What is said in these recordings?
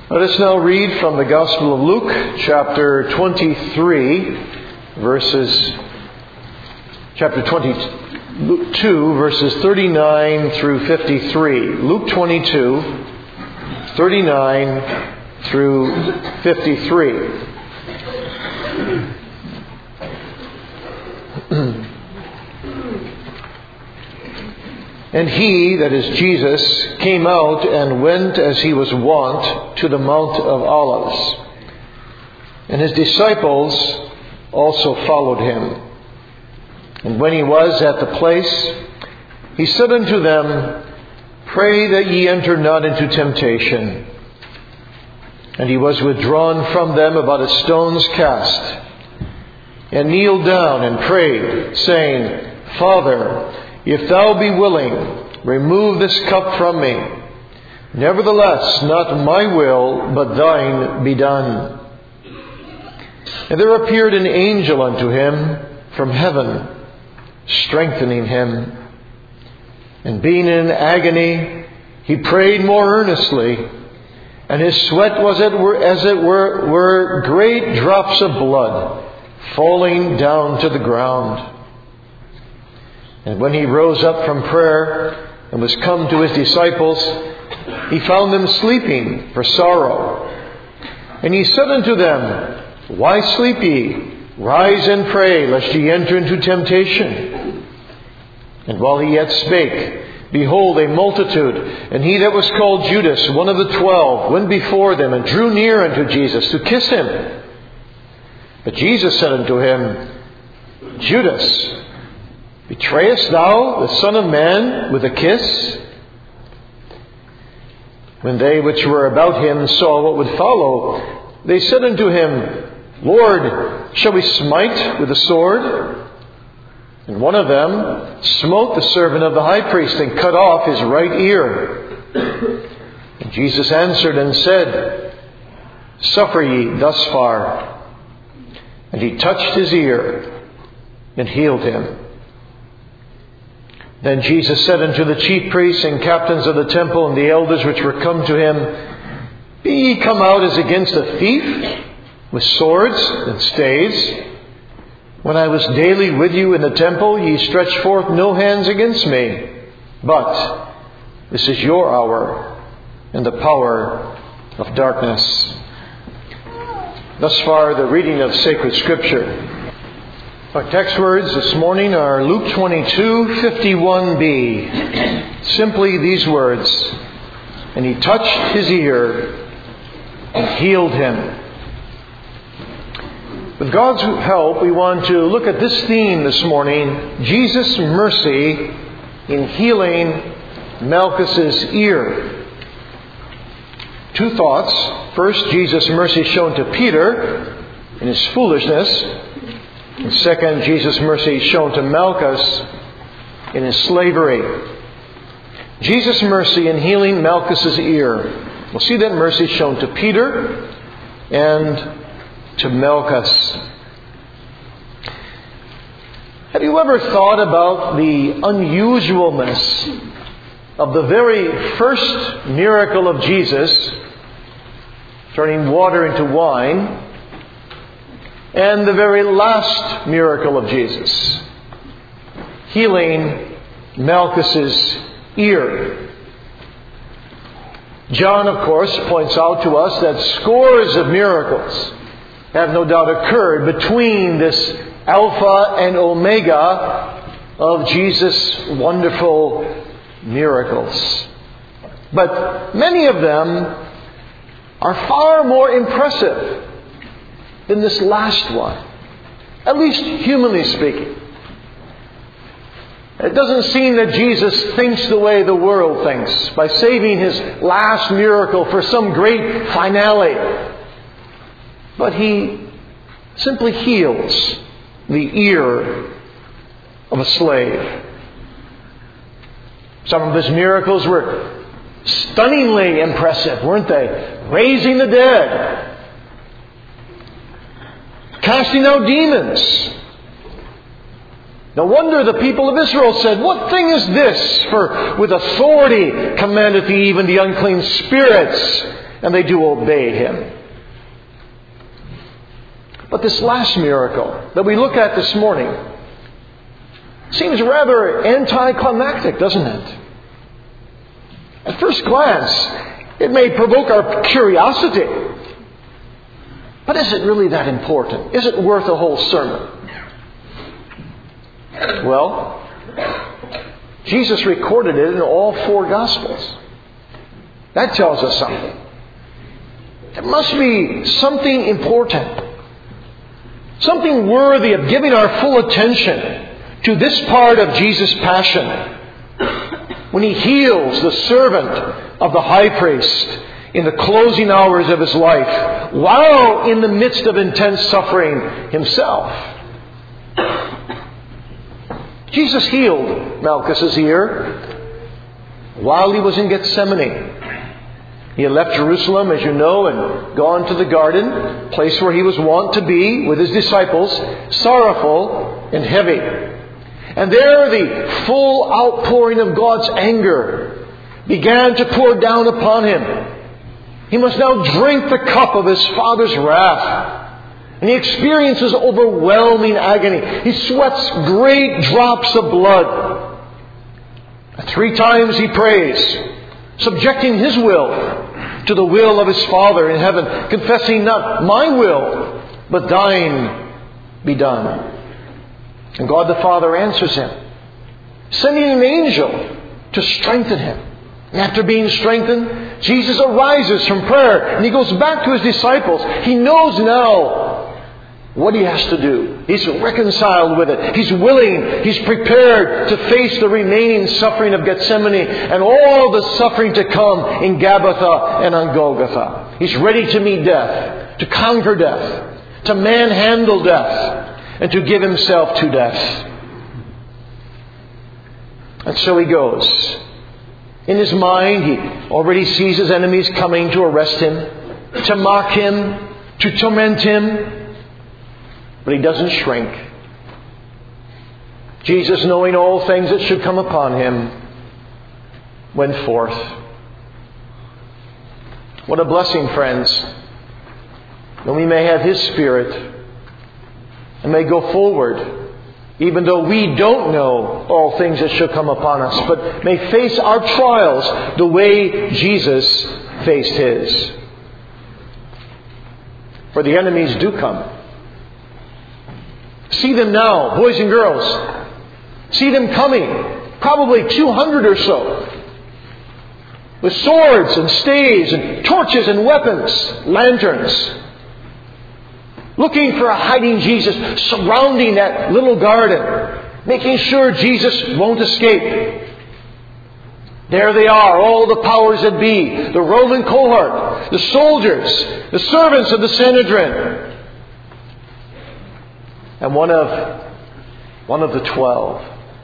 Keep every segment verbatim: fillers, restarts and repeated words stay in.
Let us now read from the Gospel of Luke, chapter twenty-three, verses, chapter twenty-two, verses thirty-nine through fifty-three. Luke twenty-two, thirty-nine through fifty-three. And he, that is Jesus, came out and went as he was wont to the Mount of Olives. And his disciples also followed him. And when he was at the place, he said unto them, Pray that ye enter not into temptation. And he was withdrawn from them about a stone's cast, and kneeled down and prayed, saying, Father, if thou be willing, remove this cup from me. Nevertheless, not my will, but thine be done. And there appeared an angel unto him from heaven, strengthening him. And being in agony, he prayed more earnestly, and his sweat was as it were, were great drops of blood falling down to the ground. And when he rose up from prayer and was come to his disciples, he found them sleeping for sorrow. And he said unto them, Why sleep ye? Rise and pray, lest ye enter into temptation. And while he yet spake, behold, a multitude, and he that was called Judas, one of the twelve, went before them, and drew near unto Jesus to kiss him. But Jesus said unto him, Judas, betrayest thou the Son of Man with a kiss? When they which were about him saw what would follow, they said unto him, Lord, shall we smite with the sword? And one of them smote the servant of the high priest and cut off his right ear. And Jesus answered and said, Suffer ye thus far. And he touched his ear and healed him. Then Jesus said unto the chief priests and captains of the temple and the elders which were come to him, Be ye come out as against a thief, with swords and staves? When I was daily with you in the temple, ye stretched forth no hands against me. But this is your hour and the power of darkness. Thus far, the reading of sacred Scripture. Our text words this morning are Luke twenty-two, fifty-one b. Simply these words, And he touched his ear and healed him. With God's help, we want to look at this theme this morning, Jesus' mercy in healing Malchus's ear. Two thoughts. First, Jesus' mercy shown to Peter in his foolishness. And second, Jesus' mercy shown to Malchus in his slavery. Jesus' mercy in healing Malchus's ear. We'll see that mercy shown to Peter and to Malchus. Have you ever thought about the unusualness of the very first miracle of Jesus, turning water into wine, and the very last miracle of Jesus, healing Malchus's ear? John, of course, points out to us that scores of miracles have no doubt occurred between this Alpha and Omega of Jesus' wonderful miracles. But many of them are far more impressive than this last one, at least humanly speaking. It doesn't seem that Jesus thinks the way the world thinks, by saving his last miracle for some great finale. But he simply heals the ear of a slave. Some of his miracles were stunningly impressive, weren't they? Raising the dead, casting out demons. No wonder the people of Israel said, What thing is this? For with authority commandeth he even the unclean spirits, and they do obey Him. But this last miracle that we look at this morning seems rather anticlimactic, doesn't it? At first glance, it may provoke our curiosity. But is it really that important? Is it worth a whole sermon? Well, Jesus recorded it in all four Gospels. That tells us something. It must be something important. Something worthy of giving our full attention to this part of Jesus' passion. When He heals the servant of the high priest in the closing hours of his life, while in the midst of intense suffering Himself. Jesus healed Malchus's ear while He was in Gethsemane. He had left Jerusalem, as you know, and gone to the garden, place where He was wont to be with His disciples, sorrowful and heavy. And there the full outpouring of God's anger began to pour down upon Him. He must now drink the cup of His Father's wrath. And He experiences overwhelming agony. He sweats great drops of blood. Three times He prays, subjecting His will to the will of His Father in heaven, confessing, not my will, but thine be done. And God the Father answers Him, sending an angel to strengthen Him. And after being strengthened, Jesus arises from prayer and He goes back to His disciples. He knows now what He has to do. He's reconciled with it. He's willing. He's prepared to face the remaining suffering of Gethsemane and all the suffering to come in Gabbatha and on Golgotha. He's ready to meet death, to conquer death, to manhandle death, and to give Himself to death. And so He goes. In His mind, He already sees His enemies coming to arrest Him, to mock Him, to torment Him. But He doesn't shrink. Jesus, knowing all things that should come upon Him, went forth. What a blessing, friends, that we may have His Spirit and may go forward, even though we don't know all things that should come upon us, but may face our trials the way Jesus faced His. For the enemies do come. See them now, boys and girls. See them coming, probably two hundred or so, with swords and staves and torches and weapons, lanterns, looking for a hiding Jesus, surrounding that little garden, making sure Jesus won't escape. There they are, all the powers that be, the Roman cohort, the soldiers, the servants of the Sanhedrin. And one of one of the twelve,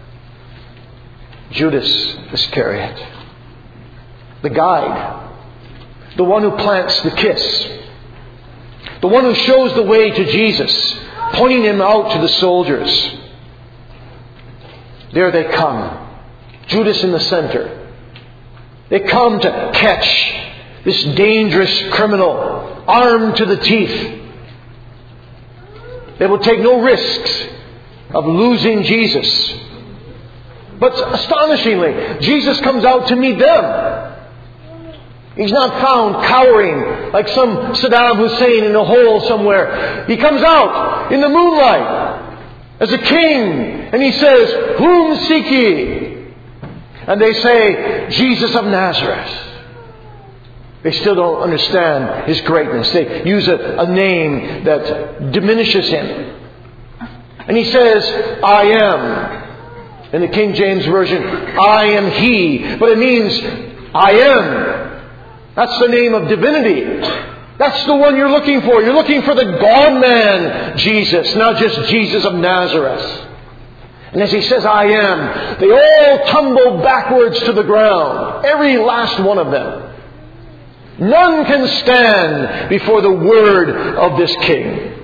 Judas Iscariot, the guide, the one who plants the kiss, the one who shows the way to Jesus, pointing Him out to the soldiers. There they come, Judas in the center. They come to catch this dangerous criminal, armed to the teeth. They will take no risks of losing Jesus. But astonishingly, Jesus comes out to meet them. He's not found cowering like some Saddam Hussein in a hole somewhere. He comes out in the moonlight as a king, and He says, "Whom seek ye?" And they say, "Jesus of Nazareth." They still don't understand His greatness. They use a, a name that diminishes Him. And He says, "I am." In the King James Version, "I am He." But it means, I am. That's the name of divinity. That's the one you're looking for. You're looking for the God-man Jesus, not just Jesus of Nazareth. And as He says, "I am," they all tumble backwards to the ground. Every last one of them. None can stand before the word of this King.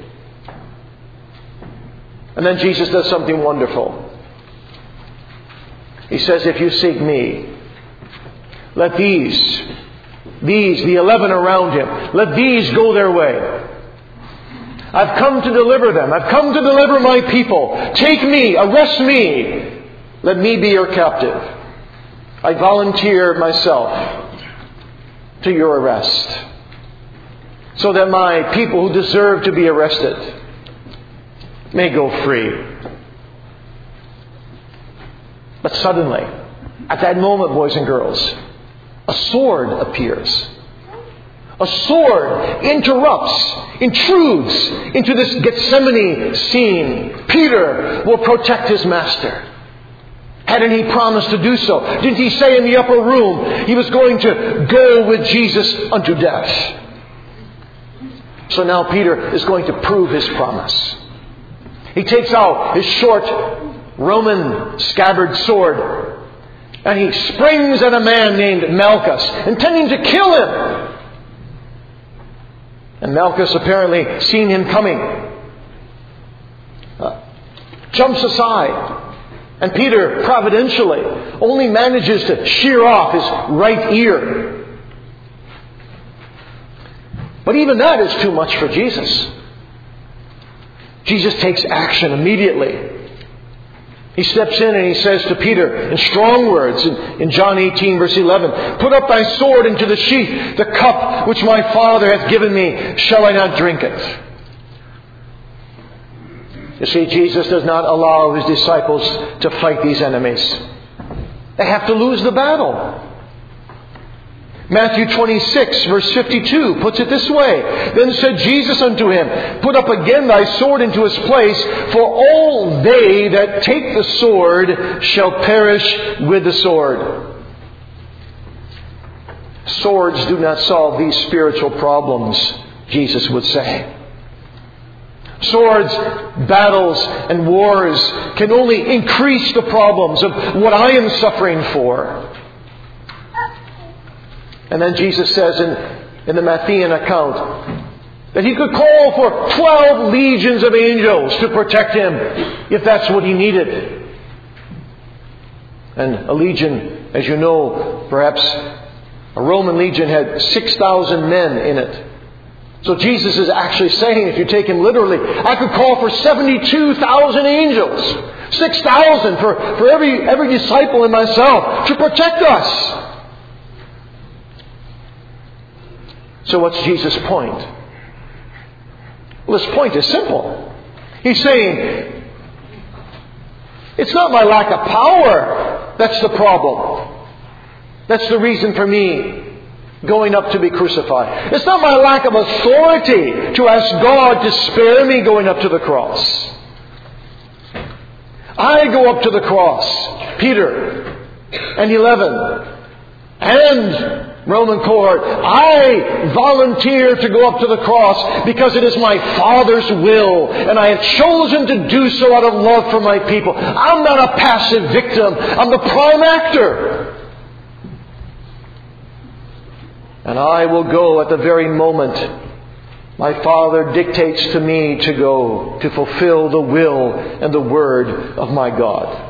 And then Jesus does something wonderful. He says, "If you seek Me, let these these, the eleven around him, let these go their way. I've come to deliver them. I've come to deliver my people. Take me, arrest me. Let me be your captive. I volunteer myself to your arrest, so that my people who deserve to be arrested may go free. But suddenly, at that moment, boys and girls, a sword appears. A sword interrupts, intrudes into this Gethsemane scene. Peter will protect his master. Hadn't he promised to do so? Didn't he say in the upper room he was going to go with Jesus unto death? So now Peter is going to prove his promise. He takes out his short Roman scabbard sword and he springs at a man named Malchus, intending to kill him. And Malchus, apparently seeing him coming, uh, jumps aside. And Peter, providentially, only manages to shear off his right ear. But even that is too much for Jesus. Jesus takes action immediately. He steps in and he says to Peter in strong words in, in John eighteen verse eleven, "Put up thy sword into the sheath. The cup which my Father hath given me, shall I not drink it?" You see, Jesus does not allow His disciples to fight these enemies. They have to lose the battle. Matthew twenty-six verse fifty-two puts it this way. "Then said Jesus unto him, Put up again thy sword into his place, for all they that take the sword shall perish with the sword." Swords do not solve these spiritual problems, Jesus would say. Swords, battles, and wars can only increase the problems of what I am suffering for. And then Jesus says in, in the Matthean account that He could call for twelve legions of angels to protect Him if that's what He needed. And a legion, as you know, perhaps a Roman legion had six thousand men in it. So Jesus is actually saying, if you take Him literally, I could call for seventy-two thousand angels. six thousand for, for every, every disciple and myself to protect us. So what's Jesus' point? Well, His point is simple. He's saying, it's not my lack of power that's the problem. That's the reason for me going up to be crucified. It's not my lack of authority to ask God to spare me going up to the cross. I go up to the cross, Peter and eleven, and Roman cohort. I volunteer to go up to the cross because it is my Father's will, and I have chosen to do so out of love for my people. I'm not a passive victim. I'm the prime actor. And I will go at the very moment my Father dictates to me to go, to fulfill the will and the word of my God.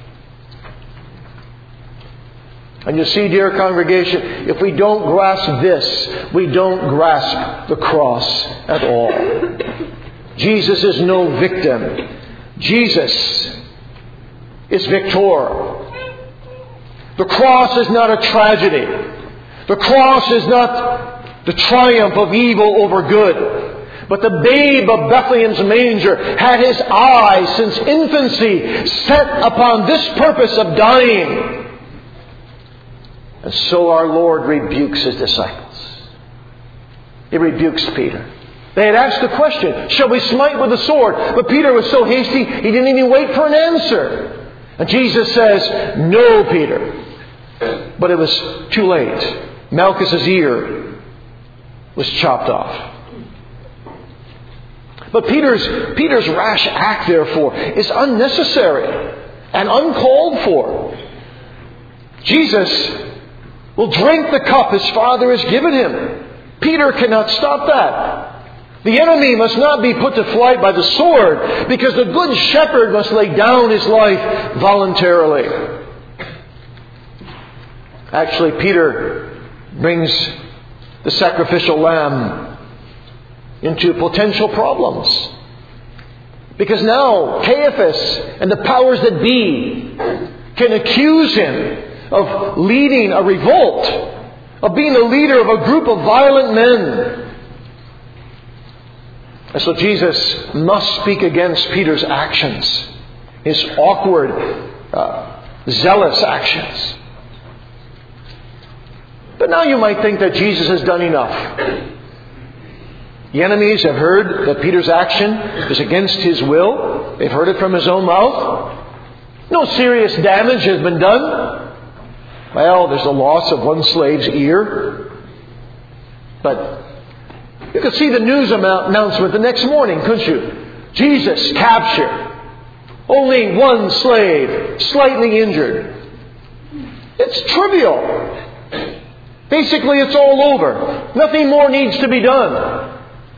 And you see, dear congregation, if we don't grasp this, we don't grasp the cross at all. Jesus is no victim. Jesus is victor. The cross is not a tragedy. The cross is not the triumph of evil over good. But the babe of Bethlehem's manger had his eye since infancy set upon this purpose of dying. And so our Lord rebukes His disciples. He rebukes Peter. They had asked the question, shall we smite with the sword? But Peter was so hasty, he didn't even wait for an answer. And Jesus says, no, Peter. But it was too late. Malchus's ear was chopped off. But Peter's, Peter's rash act, therefore, is unnecessary and uncalled for. Jesus will drink the cup His Father has given Him. Peter cannot stop that. The enemy must not be put to flight by the sword, because the good shepherd must lay down his life voluntarily. Actually, Peter brings the sacrificial lamb into potential problems. Because now Caiaphas and the powers that be can accuse him of leading a revolt, of being the leader of a group of violent men. And so Jesus must speak against Peter's actions, his awkward, uh, zealous actions. But now you might think that Jesus has done enough. The enemies have heard that Peter's action is against his will. They've heard it from his own mouth. No serious damage has been done. Well, there's the loss of one slave's ear. But you could see the news announcement the next morning, couldn't you? Jesus captured. Only one slave, slightly injured. It's trivial. Basically, it's all over. Nothing more needs to be done.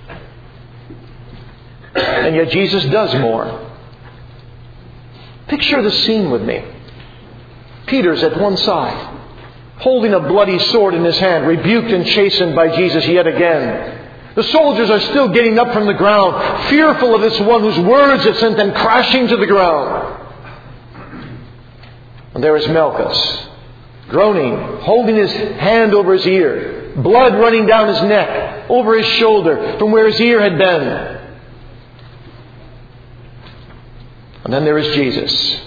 And yet Jesus does more. Picture the scene with me. Peter's at one side, holding a bloody sword in his hand, rebuked and chastened by Jesus yet again. The soldiers are still getting up from the ground, fearful of this one whose words have sent them crashing to the ground. And there is Malchus, groaning, holding his hand over his ear, blood running down his neck, over his shoulder, from where his ear had been. And then there is Jesus.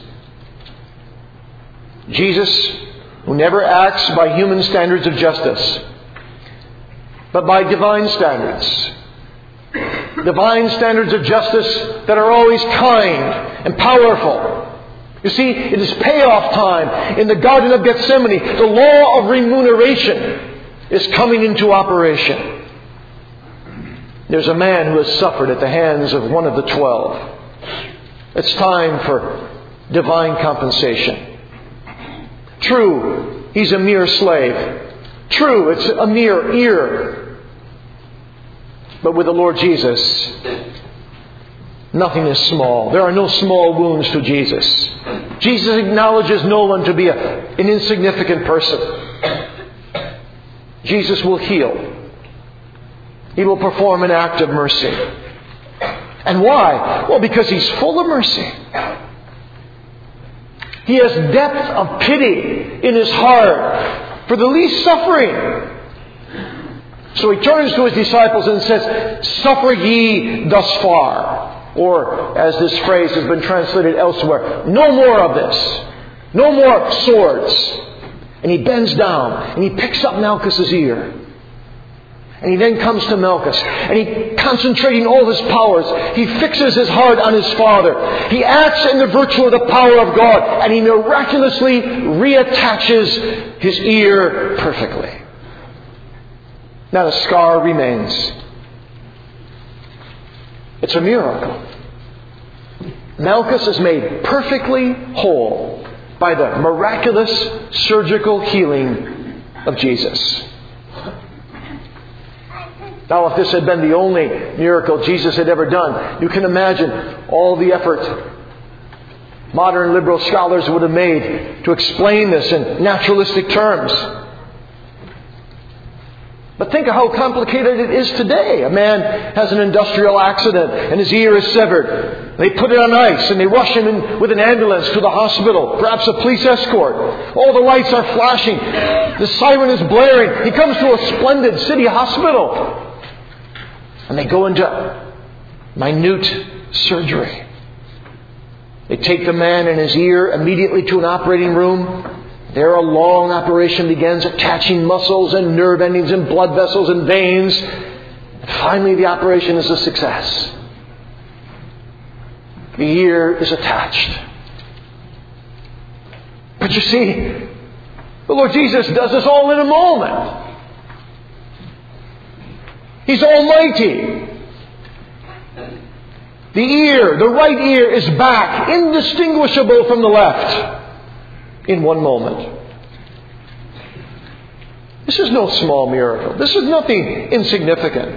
Jesus, who never acts by human standards of justice, but by divine standards. Divine standards of justice that are always kind and powerful. You see, it is payoff time. In the Garden of Gethsemane, the law of remuneration is coming into operation. There's a man who has suffered at the hands of one of the twelve. It's time for divine compensation. True, he's a mere slave. True, it's a mere ear. But with the Lord Jesus, nothing is small. There are no small wounds to Jesus. Jesus acknowledges no one to be a, an insignificant person. Jesus will heal. He will perform an act of mercy. And why? Well, because He's full of mercy. He has depth of pity in His heart for the least suffering. So He turns to His disciples and says, "Suffer ye thus far." Or, as this phrase has been translated elsewhere, no more of this. No more swords. And He bends down and He picks up Malchus' ear. And He then comes to Malchus, and He, concentrating all His powers, He fixes His heart on His Father. He acts in the virtue of the power of God, and He miraculously reattaches his ear perfectly. Now the scar remains. It's a miracle. Malchus is made perfectly whole by the miraculous surgical healing of Jesus. Now, if this had been the only miracle Jesus had ever done, you can imagine all the effort modern liberal scholars would have made to explain this in naturalistic terms. But think of how complicated it is today. A man has an industrial accident and his ear is severed. They put it on ice and they rush him in with an ambulance to the hospital, perhaps a police escort. All the lights are flashing. The siren is blaring. He comes to a splendid city hospital. And they go into minute surgery. They take the man and his ear immediately to an operating room. There a long operation begins, attaching muscles and nerve endings and blood vessels and veins. And finally the operation is a success. The ear is attached. But you see, the Lord Jesus does this all in a moment. He's almighty. The ear, the right ear is back, indistinguishable from the left, in one moment. This is no small miracle. This is nothing insignificant.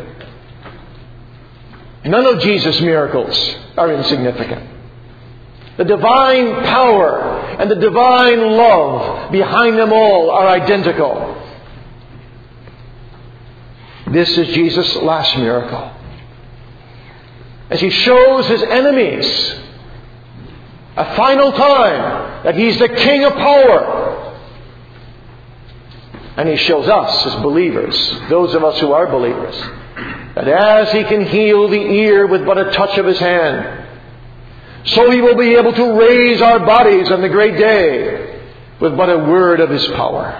None of Jesus' miracles are insignificant. The divine power and the divine love behind them all are identical. This is Jesus' last miracle. As He shows His enemies a final time that He's the King of power. And He shows us as believers, those of us who are believers, that as He can heal the ear with but a touch of His hand, so He will be able to raise our bodies on the great day with but a word of His power.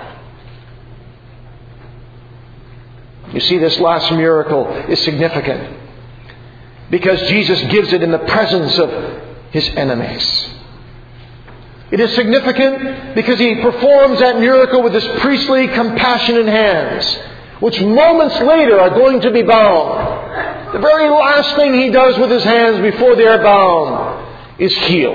You see, this last miracle is significant because Jesus gives it in the presence of His enemies. It is significant because He performs that miracle with His priestly, compassionate hands, which moments later are going to be bound. The very last thing He does with His hands before they are bound is heal.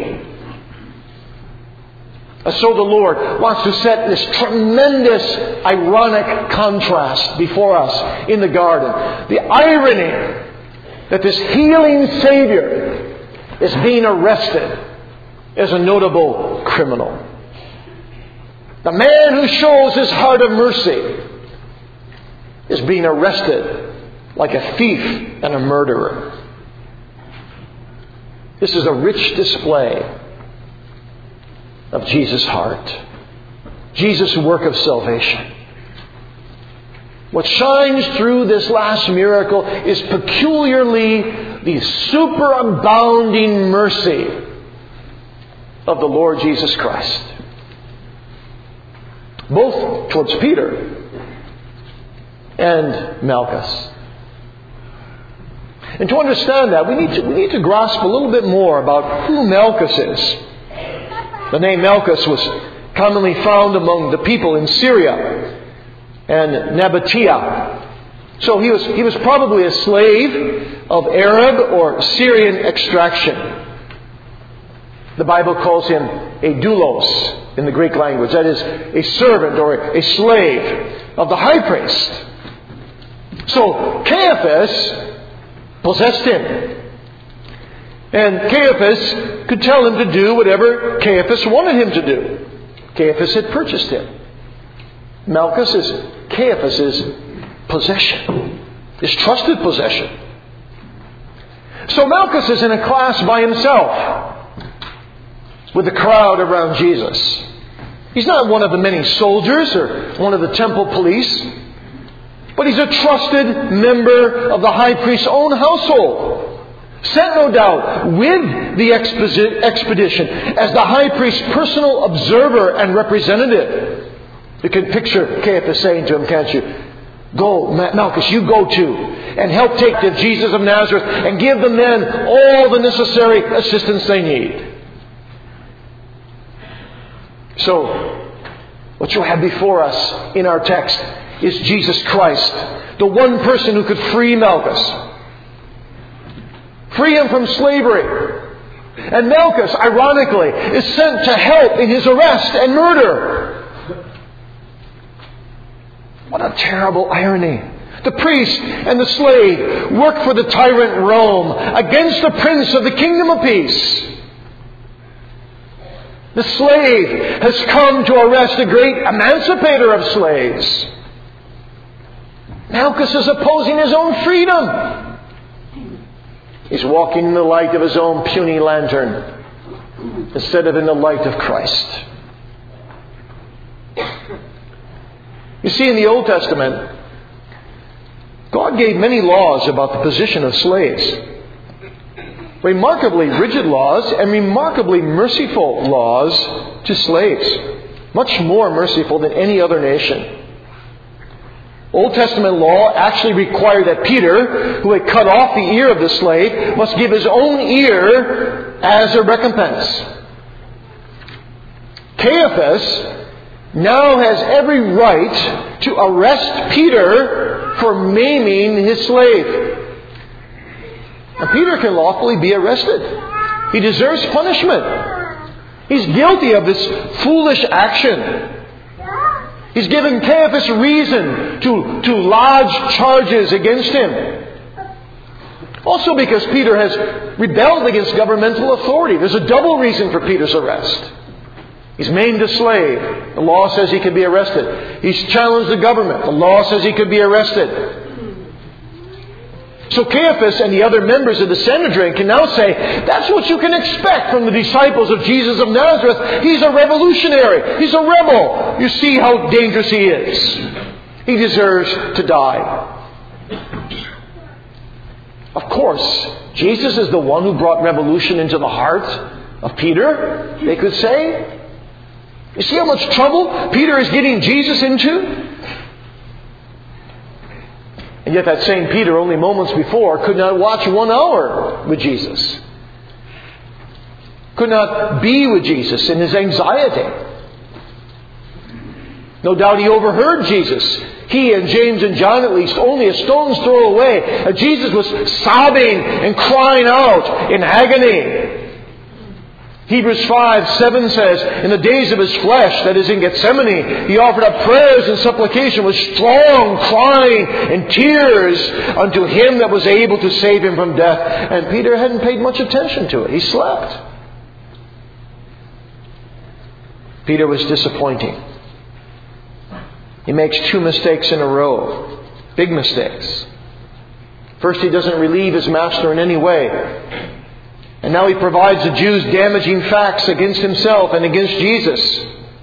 And so the Lord wants to set this tremendous, ironic contrast before us in the garden. The irony that this healing Savior is being arrested as a notable criminal. The man who shows his heart of mercy is being arrested like a thief and a murderer. This is a rich display of Jesus' heart. Jesus' work of salvation. What shines through this last miracle is peculiarly the superabounding mercy of the Lord Jesus Christ. Both towards Peter and Malchus. And to understand that, we need to, we need to grasp a little bit more about who Malchus is. The name Malchus was commonly found among the people in Syria and Nabatea. So he was, he was probably a slave of Arab or Syrian extraction. The Bible calls him a doulos in the Greek language. That is, a servant or a slave of the high priest. So Caiaphas possessed him. And Caiaphas could tell him to do whatever Caiaphas wanted him to do. Caiaphas had purchased him. Malchus is Caiaphas' possession. His trusted possession. So Malchus is in a class by himself with the crowd around Jesus. He's not one of the many soldiers or one of the temple police, but he's a trusted member of the high priest's own household, sent no doubt with the exposi- expedition as the high priest's personal observer and representative. You can picture Caiaphas saying to him, can't you? Go, Malchus, you go too, and help take the Jesus of Nazareth and give the men all the necessary assistance they need. So, what you have before us in our text is Jesus Christ, the one person who could free Malchus. Free him from slavery. And Malchus, ironically, is sent to help in his arrest and murder. What a terrible irony. The priest and the slave work for the tyrant Rome against the prince of the kingdom of peace. The slave has come to arrest the great emancipator of slaves. Malchus is opposing his own freedom. He's walking in the light of his own puny lantern instead of in the light of Christ. You see, in the Old Testament, God gave many laws about the position of slaves. Remarkably rigid laws and remarkably merciful laws to slaves. Much more merciful than any other nation. Old Testament law actually required that Peter, who had cut off the ear of the slave, must give his own ear as a recompense. Caiaphas now has every right to arrest Peter for maiming his slave. And Peter can lawfully be arrested. He deserves punishment. He's guilty of this foolish action. He's given Caiaphas reason to, to lodge charges against him. Also because Peter has rebelled against governmental authority. There's a double reason for Peter's arrest. He's maimed a slave. The law says he could be arrested. He's challenged the government. The law says he could be arrested. So Caiaphas and the other members of the Sanhedrin can now say, that's what you can expect from the disciples of Jesus of Nazareth. He's a revolutionary. He's a rebel. You see how dangerous he is. He deserves to die. Of course, Jesus is the one who brought revolution into the heart of Peter, they could say. You see how much trouble Peter is getting Jesus into? And yet that same Peter, only moments before, could not watch one hour with Jesus. Could not be with Jesus in his anxiety. No doubt he overheard Jesus. He and James and John, at least, only a stone's throw away. And Jesus was sobbing and crying out in agony. Hebrews five seven says, in the days of his flesh, that is in Gethsemane, he offered up prayers and supplication with strong crying and tears unto him that was able to save him from death. And Peter hadn't paid much attention to it. He slept. Peter was disappointing. He makes two mistakes in a row. Big mistakes. First, he doesn't relieve his master in any way. And now he provides the Jews damaging facts against himself and against Jesus.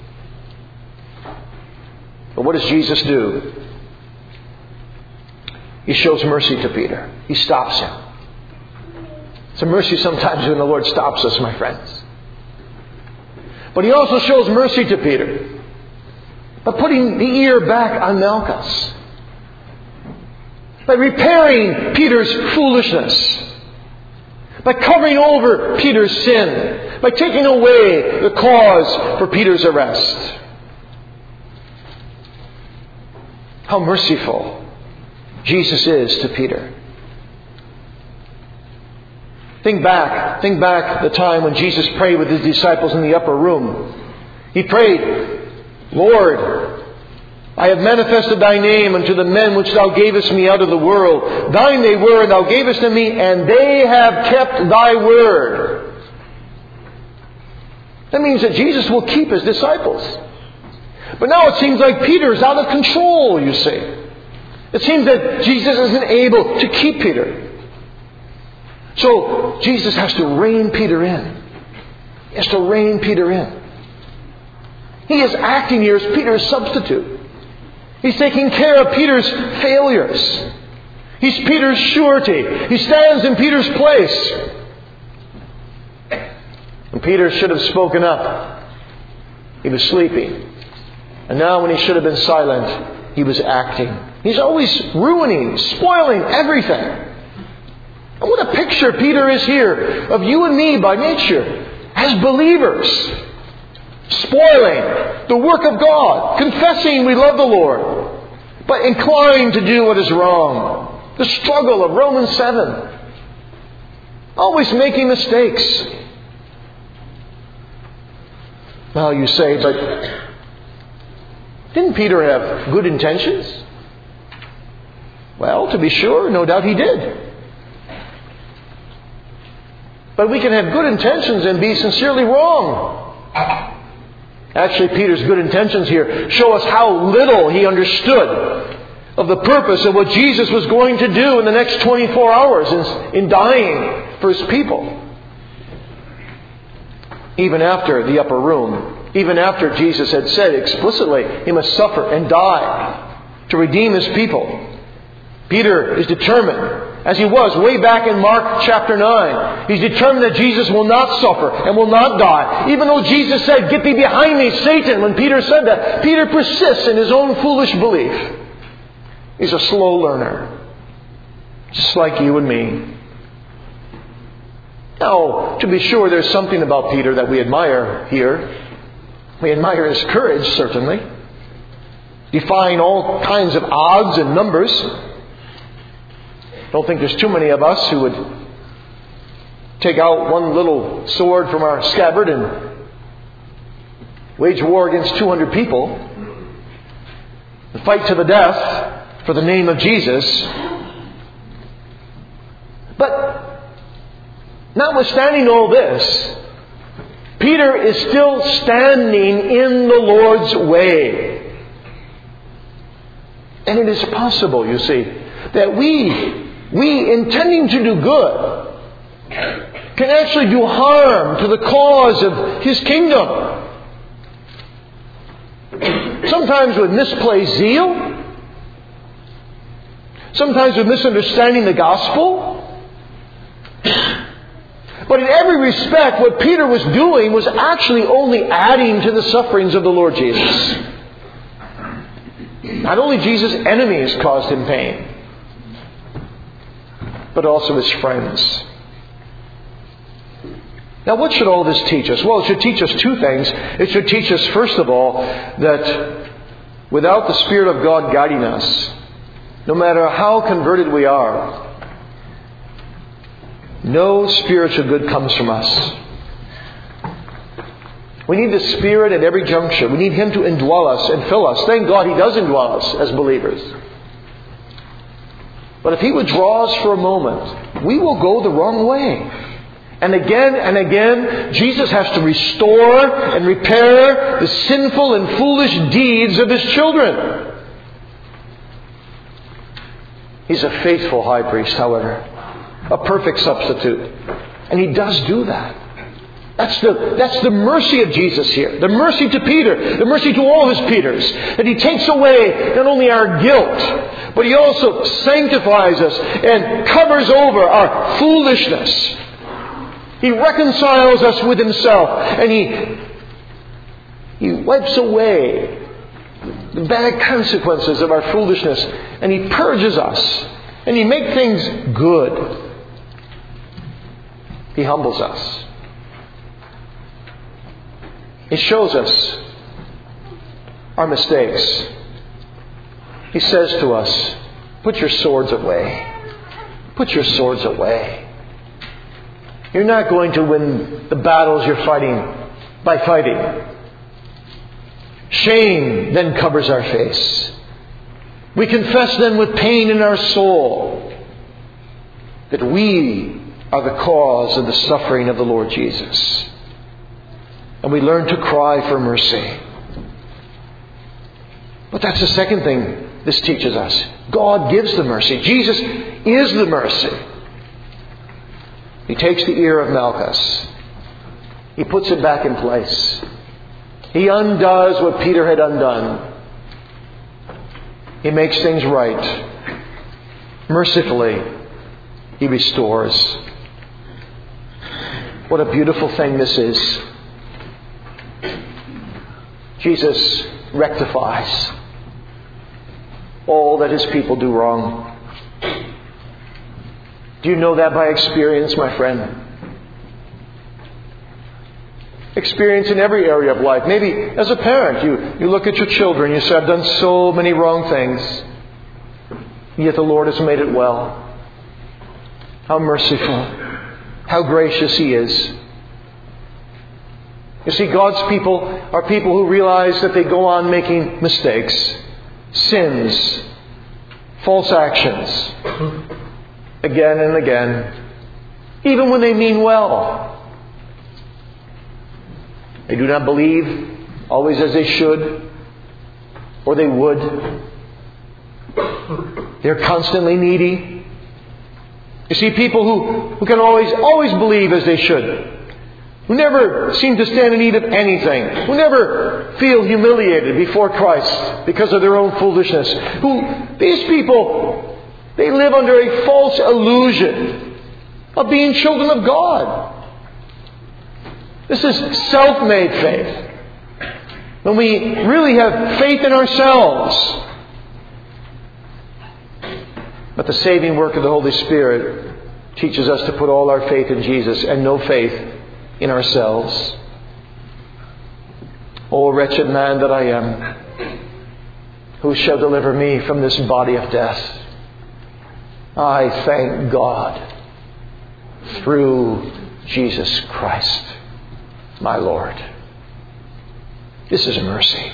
But what does Jesus do? He shows mercy to Peter. He stops him. It's a mercy sometimes when the Lord stops us, my friends. But he also shows mercy to Peter by putting the ear back on Malchus, by repairing Peter's foolishness, by covering over Peter's sin, by taking away the cause for Peter's arrest. How merciful Jesus is to Peter. Think back, think back the time when Jesus prayed with his disciples in the upper room. He prayed, Lord, I have manifested thy name unto the men which thou gavest me out of the world. Thine they were, and thou gavest them me, and they have kept thy word. That means that Jesus will keep his disciples. But now it seems like Peter is out of control, you see. It seems that Jesus isn't able to keep Peter. So Jesus has to rein Peter in. He has to rein Peter in. He is acting here as Peter's substitute. He's taking care of Peter's failures. He's Peter's surety. He stands in Peter's place. And Peter should have spoken up. He was sleeping. And now when he should have been silent, he was acting. He's always ruining, spoiling everything. And what a picture Peter is here of you and me by nature as believers. Spoiling the work of God, confessing we love the Lord, but inclined to do what is wrong. The struggle of Romans seven. Always making mistakes. Well, you say, but didn't Peter have good intentions? Well, to be sure, no doubt he did. But we can have good intentions and be sincerely wrong. Actually, Peter's good intentions here show us how little he understood of the purpose of what Jesus was going to do in the next twenty-four hours in, in dying for his people. Even after the upper room, even after Jesus had said explicitly he must suffer and die to redeem his people, Peter is determined, as he was way back in Mark chapter nine. He's determined that Jesus will not suffer and will not die. Even though Jesus said, "Get thee behind me, Satan," when Peter said that, Peter persists in his own foolish belief. He's a slow learner, just like you and me. Now, to be sure, there's something about Peter that we admire here. We admire his courage, certainly, defying all kinds of odds and numbers. I don't think there's too many of us who would take out one little sword from our scabbard and wage war against two hundred people and fight to the death for the name of Jesus. But notwithstanding all this, Peter is still standing in the Lord's way. And it is possible, you see, that we we, intending to do good, can actually do harm to the cause of His kingdom. Sometimes with misplaced zeal. Sometimes with misunderstanding the gospel. But in every respect, what Peter was doing was actually only adding to the sufferings of the Lord Jesus. Not only Jesus' enemies caused him pain, but also his friends. Now, what should all this teach us? Well, it should teach us two things. It should teach us, first of all, that without the Spirit of God guiding us, no matter how converted we are, no spiritual good comes from us. We need the Spirit at every juncture. We need Him to indwell us and fill us. Thank God He does indwell us as believers. But if He withdraws for a moment, we will go the wrong way. And again and again, Jesus has to restore and repair the sinful and foolish deeds of His children. He's a faithful high priest, however. A perfect substitute. And He does do that. That's the, that's the mercy of Jesus here. The mercy to Peter. The mercy to all His Peters. That He takes away not only our guilt, but He also sanctifies us and covers over our foolishness. He reconciles us with Himself. And He, He wipes away the bad consequences of our foolishness. And He purges us. And He makes things good. He humbles us. He shows us our mistakes. He says to us, put your swords away. Put your swords away. You're not going to win the battles you're fighting by fighting. Shame then covers our face. We confess then with pain in our soul that we are the cause of the suffering of the Lord Jesus. And we learn to cry for mercy. But that's the second thing this teaches us. God gives the mercy. Jesus is the mercy. He takes the ear of Malchus. He puts it back in place. He undoes what Peter had undone. He makes things right. Mercifully, He restores. What a beautiful thing this is. Jesus rectifies all that His people do wrong. Do you know that by experience, my friend? Experience in every area of life. Maybe as a parent, you, you look at your children, you say, I've done so many wrong things. Yet the Lord has made it well. How merciful. How gracious He is. You see, God's people are people who realize that they go on making mistakes, sins, false actions, again and again, even when they mean well. They do not believe always as they should, or they would. They're constantly needy. You see, people who, who can always, always believe as they should, who never seem to stand in need of anything, who never feel humiliated before Christ because of their own foolishness, who, these people, they live under a false illusion of being children of God. This is self-made faith. When we really have faith in ourselves. But the saving work of the Holy Spirit teaches us to put all our faith in Jesus and no faith in ourselves. O wretched man that I am, who shall deliver me from this body of death? I thank God through Jesus Christ, my Lord. This is mercy.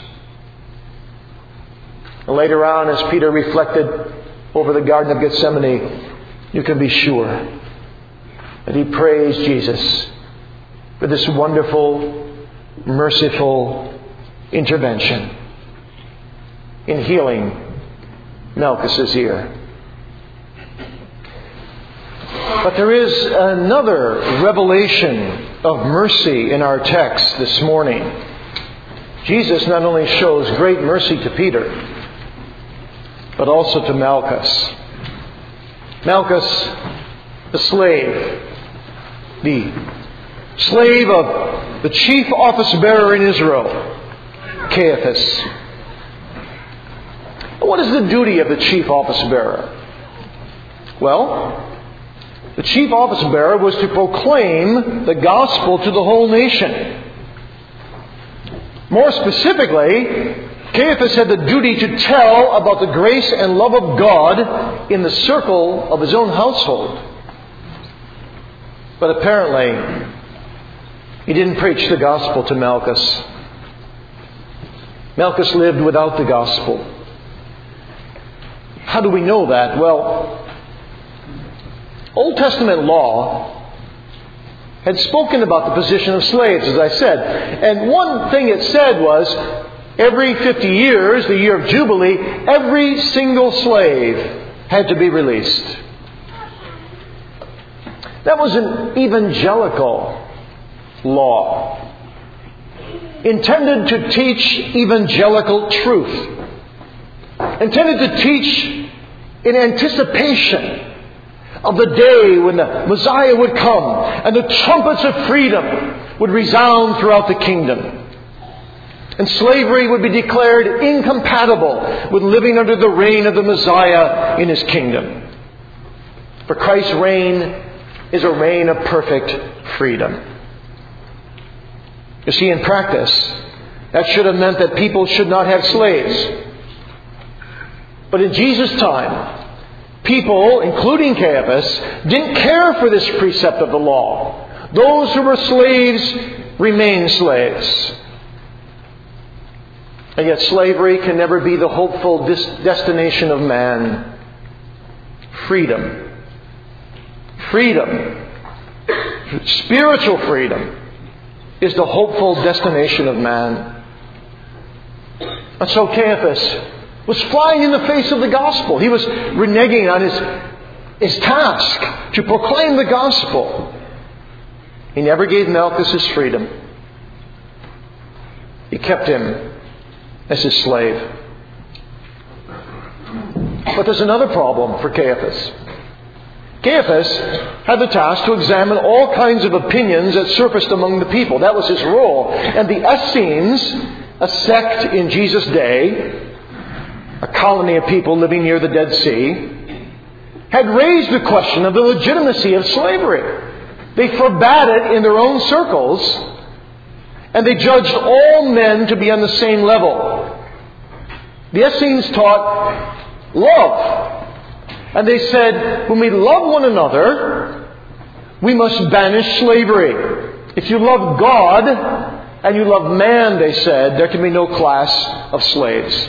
And later on, as Peter reflected over the Garden of Gethsemane, you can be sure that he praised Jesus for this wonderful, merciful intervention in healing Malchus' ear. But there is another revelation of mercy in our text this morning. Jesus not only shows great mercy to Peter, but also to Malchus. Malchus, the slave, the slave of the chief office bearer in Israel, Caiaphas. What is the duty of the chief office bearer? Well, the chief office bearer was to proclaim the gospel to the whole nation. More specifically, Caiaphas had the duty to tell about the grace and love of God in the circle of his own household. But apparently, he didn't preach the gospel to Malchus. Malchus lived without the gospel. How do we know that? Well, Old Testament law had spoken about the position of slaves, as I said. And one thing it said was, every fifty years, the year of Jubilee, every single slave had to be released. That was an evangelical law, intended to teach evangelical truth, intended to teach in anticipation of the day when the Messiah would come and the trumpets of freedom would resound throughout the kingdom. And slavery would be declared incompatible with living under the reign of the Messiah in His kingdom. For Christ's reign is a reign of perfect freedom. You see, in practice, that should have meant that people should not have slaves. But in Jesus' time, people, including Caiaphas, didn't care for this precept of the law. Those who were slaves remained slaves. And yet slavery can never be the hopeful destination of man. Freedom. Freedom. Spiritual freedom is the hopeful destination of man. And so Caiaphas was flying in the face of the gospel. He was reneging on his, his task to proclaim the gospel. He never gave Malchus his freedom. He kept him as his slave. But there's another problem for Caiaphas. Caiaphas had the task to examine all kinds of opinions that surfaced among the people. That was his role. And the Essenes, a sect in Jesus' day, a colony of people living near the Dead Sea, had raised the question of the legitimacy of slavery. They forbade it in their own circles, and they judged all men to be on the same level. The Essenes taught love. And they said, when we love one another, we must banish slavery. If you love God and you love man, they said, there can be no class of slaves.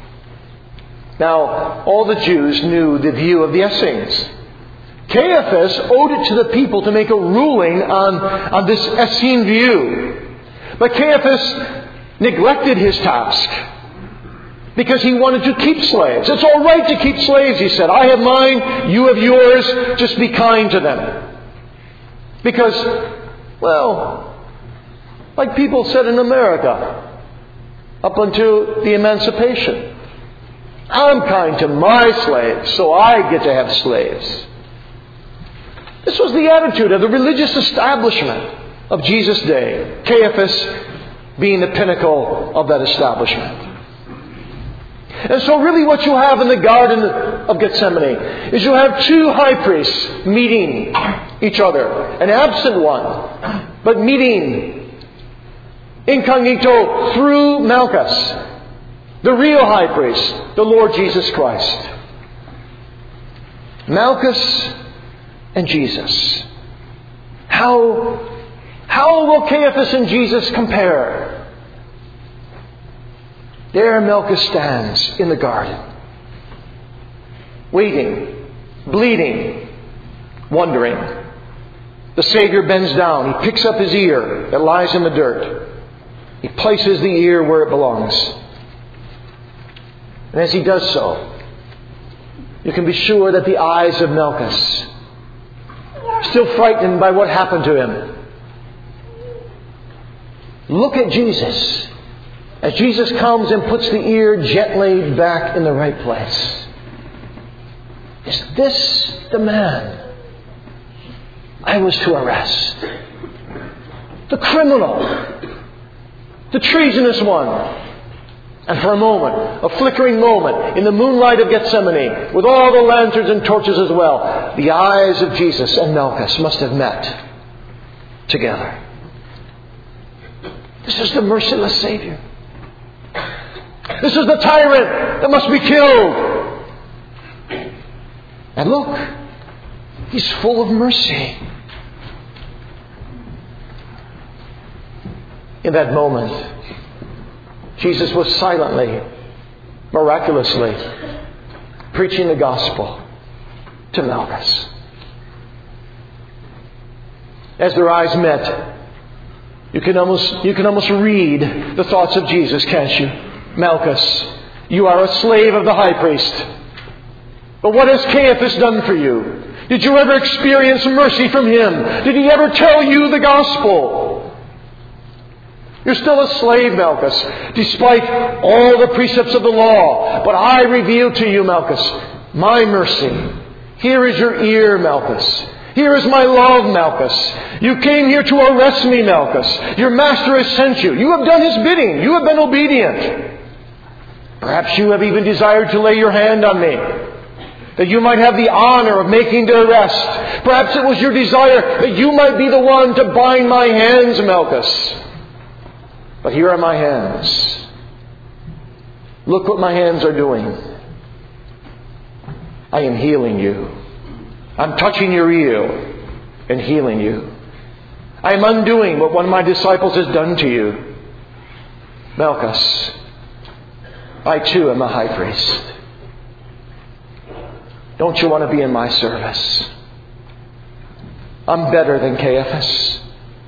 Now, all the Jews knew the view of the Essenes. Caiaphas owed it to the people to make a ruling on, on this Essene view. But Caiaphas neglected his task because he wanted to keep slaves. It's all right to keep slaves, he said. I have mine, you have yours, just be kind to them. Because, well, like people said in America, up until the emancipation, I'm kind to my slaves, so I get to have slaves. This was the attitude of the religious establishment of Jesus' day. Caiaphas being the pinnacle of that establishment. And so really what you have in the Garden of Gethsemane is you have two high priests meeting each other. An absent one, but meeting incognito through Malchus. The real high priest, the Lord Jesus Christ. Malchus and Jesus. How, how will Caiaphas and Jesus compare? There Malchus stands in the garden, waiting, bleeding, wondering. The Savior bends down. He picks up his ear that lies in the dirt. He places the ear where it belongs. And as he does so, you can be sure that the eyes of Malchus still frightened by what happened to him. Look at Jesus as Jesus comes and puts the ear gently back in the right place. Is this the man I was to arrest? The criminal, the treasonous one. And for a moment, a flickering moment, in the moonlight of Gethsemane, with all the lanterns and torches as well, the eyes of Jesus and Malchus must have met together. This is the merciless Savior. This is the tyrant that must be killed. And look, he's full of mercy. In that moment, Jesus was silently, miraculously preaching the gospel to Malchus. As their eyes met, you can almost you can almost read the thoughts of Jesus, can't you? Malchus, you are a slave of the high priest. But what has Caiaphas done for you? Did you ever experience mercy from him? Did he ever tell you the gospel? You're still a slave, Malchus, despite all the precepts of the law. But I reveal to you, Malchus, my mercy. Here is your ear, Malchus. Here is my love, Malchus. You came here to arrest me, Malchus. Your master has sent you. You have done his bidding. You have been obedient. Perhaps you have even desired to lay your hand on me, that you might have the honor of making the arrest. Perhaps it was your desire that you might be the one to bind my hands, Malchus. But here are my hands. Look what my hands are doing. I am healing you. I'm touching your ear and healing you. I am undoing what one of my disciples has done to you. Malchus, I too am a high priest. Don't you want to be in my service? I'm better than Caiaphas.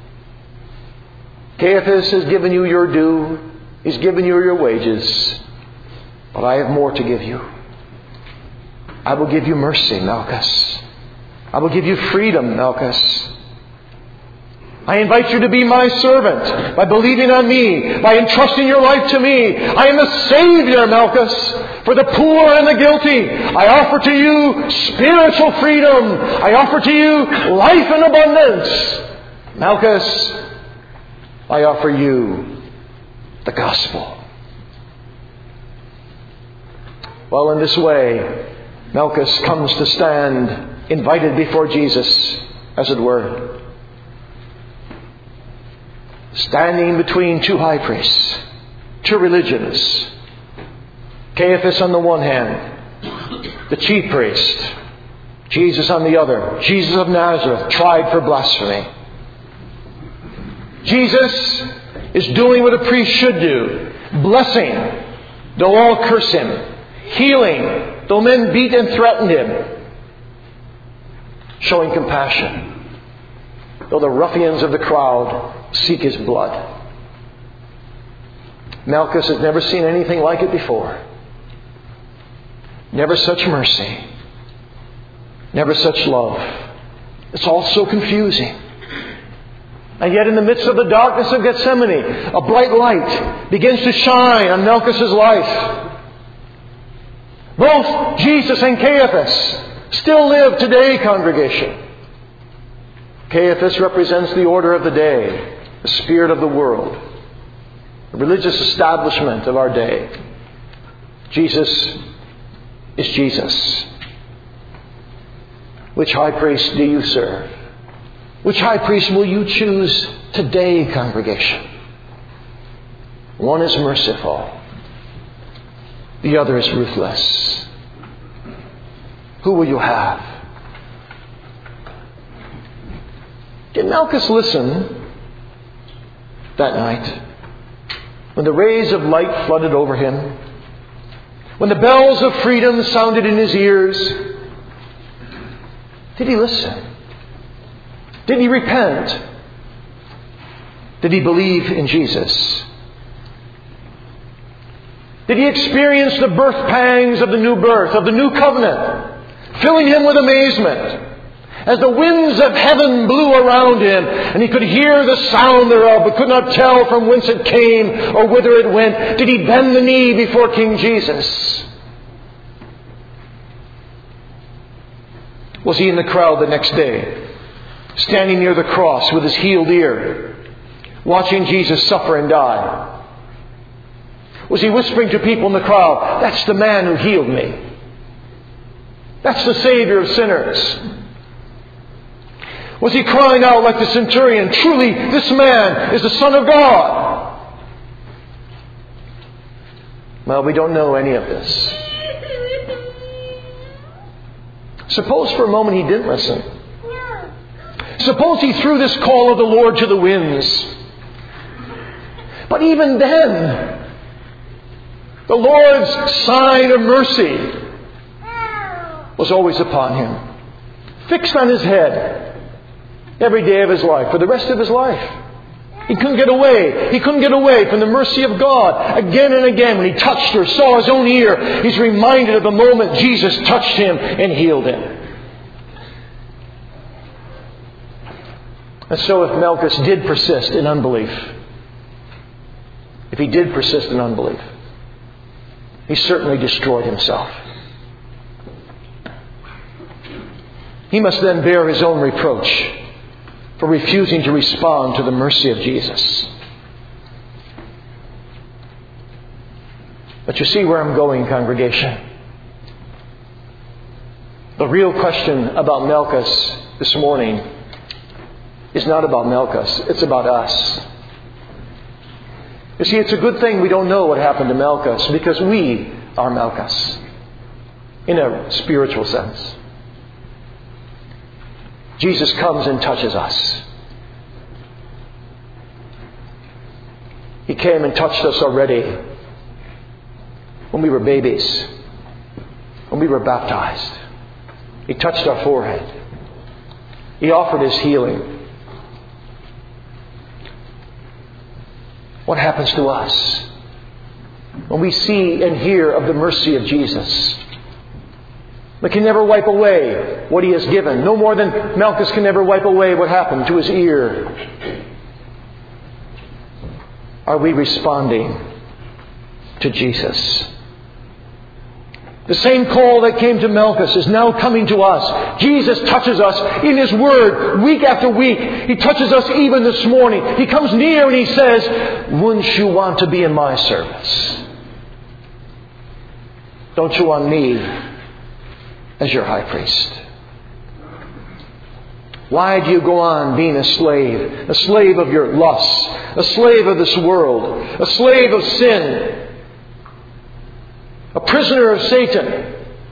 Caiaphas has given you your due. He's given you your wages. But I have more to give you. I will give you mercy, Malchus. I will give you freedom, Malchus. I invite you to be my servant by believing on me, by entrusting your life to me. I am the Savior, Malchus, for the poor and the guilty. I offer to you spiritual freedom. I offer to you life in abundance. Malchus, I offer you the gospel. Well, in this way, Malchus comes to stand invited before Jesus, as it were. Standing between two high priests, two religions. Caiaphas on the one hand, the chief priest. Jesus on the other. Jesus of Nazareth, tried for blasphemy. Jesus is doing what a priest should do. Blessing, though all curse him. Healing, though men beat and threatened him. Showing compassion, though the ruffians of the crowd seek his blood. Malchus has never seen anything like it before. Never such mercy. Never such love. It's all so confusing. And yet in the midst of the darkness of Gethsemane, a bright light begins to shine on Malchus' life. Both Jesus and Caiaphas still live today, congregation. Caiaphas represents the order of the day, the spirit of the world, the religious establishment of our day. Jesus is Jesus. Which high priest do you serve? Which high priest will you choose today, congregation? One is merciful. The other is ruthless. Who will you have? Did Malchus listen that night when the rays of light flooded over him? When the bells of freedom sounded in his ears? Did he listen? Did he repent? Did he believe in Jesus? Did he experience the birth pangs of the new birth, of the new covenant, filling him with amazement? as the winds of heaven blew around him, and he could hear the sound thereof, but could not tell from whence it came or whither it went, did he bend the knee before King Jesus? Was he in the crowd the next day, standing near the cross with his healed ear, watching Jesus suffer and die? Was he whispering to people in the crowd, "That's the man who healed me. That's the Savior of sinners"? Was he crying out like the centurion, "Truly, this man is the Son of God"? Well, we don't know any of this. Suppose for a moment he didn't listen. Suppose he threw this call of the Lord to the winds. But even then, the Lord's sign of mercy was always upon him, fixed on his head every day of his life, for the rest of his life. He couldn't get away. He couldn't get away from the mercy of God. Again and again, when he touched or saw his own ear, he's reminded of the moment Jesus touched him and healed him. And so if Malchus did persist in unbelief, if he did persist in unbelief, he certainly destroyed himself. He must then bear his own reproach for refusing to respond to the mercy of Jesus. But you see where I'm going, congregation. The real question about Malchus this morning is not about Malchus. It's about us. You see, it's a good thing we don't know what happened to Malchus, because we are Malchus in a spiritual sense. Jesus comes and touches us. He came and touched us already when we were babies, when we were baptized. He touched our forehead. He offered His healing. What happens to us when we see and hear of the mercy of Jesus? We can never wipe away what He has given. No more than Malchus can never wipe away what happened to his ear. Are we responding to Jesus? The same call that came to Malchus is now coming to us. Jesus touches us in His Word week after week. He touches us even this morning. He comes near and He says, "Wouldn't you want to be in my service? Don't you want me as your high priest? Why do you go on being a slave? A slave of your lusts. A slave of this world. A slave of sin. A prisoner of Satan."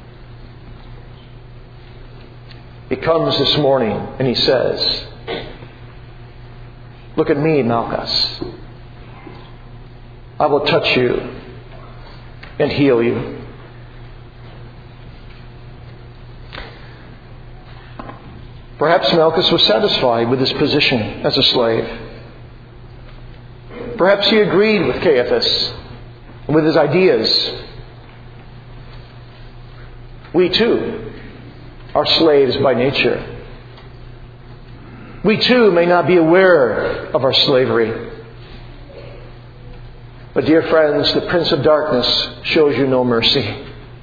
He comes this morning and He says, "Look at me, Malchus. I will touch you and heal you." Perhaps Malchus was satisfied with his position as a slave. Perhaps he agreed with Caiaphas and with his ideas. We too are slaves by nature. We too may not be aware of our slavery. But dear friends, the Prince of Darkness shows you no mercy.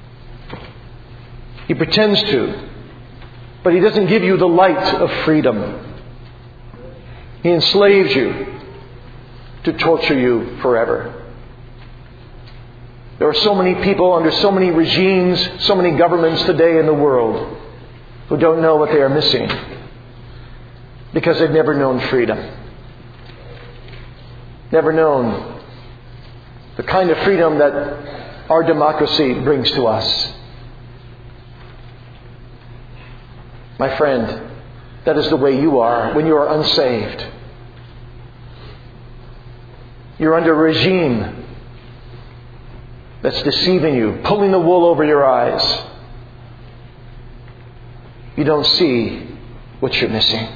He pretends to, but he doesn't give you the light of freedom. He enslaves you to torture you forever. There are so many people under so many regimes, so many governments today in the world who don't know what they are missing because they've never known freedom. Never known the kind of freedom that our democracy brings to us. My friend, that is the way you are when you are unsaved. You're under a regime that's deceiving you, pulling the wool over your eyes. You don't see what you're missing.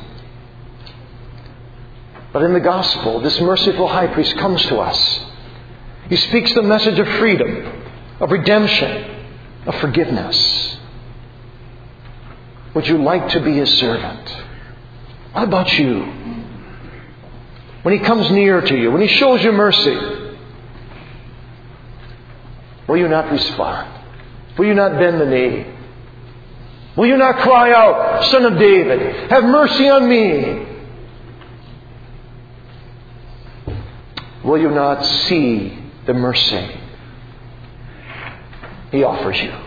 But in the gospel, this merciful high priest comes to us. He speaks the message of freedom, of redemption, of forgiveness. would you like to be His servant? What about you? When He comes near to you, when He shows you mercy, will you not respond? Will you not bend the knee? Will you not cry out, Son of David, have mercy on me? Will you not see the mercy He offers you?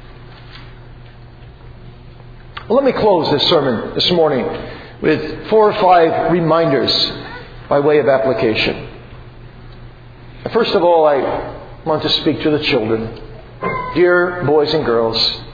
Well, let me close this sermon this morning with four or five reminders by way of application. First of all, I want to speak to the children. Dear boys and girls,